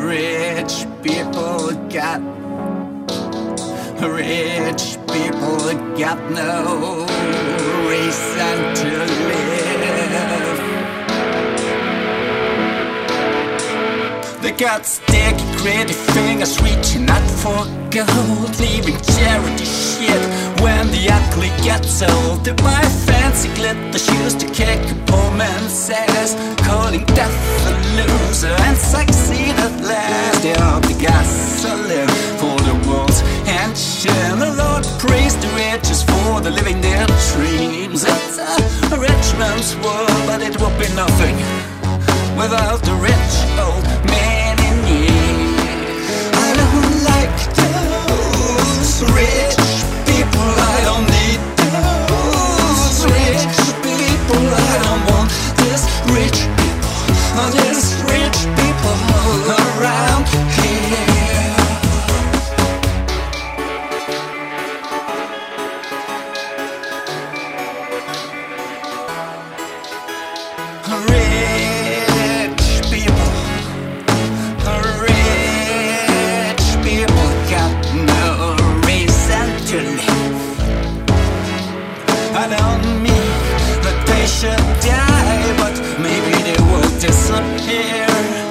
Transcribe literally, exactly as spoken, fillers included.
Rich people got Rich people got no reason to live. They got sticky, gritty fingers reaching out for gold, leaving charity shit when the ugly gets old. They buy fancy glitter shoes to kick a poor man's ass, calling death a loser and succeed at last. They are the gasoline for the world's engine. The Lord praise the riches for the living their dreams. It's a rich man's world, but it would be nothing without the rich old man in me. I don't like those rich people, I don't need those rich people. I don't want this rich people, this rich people around here. Rich people, rich people got no reason to live. I don't mean that they should die, but maybe they will disappear.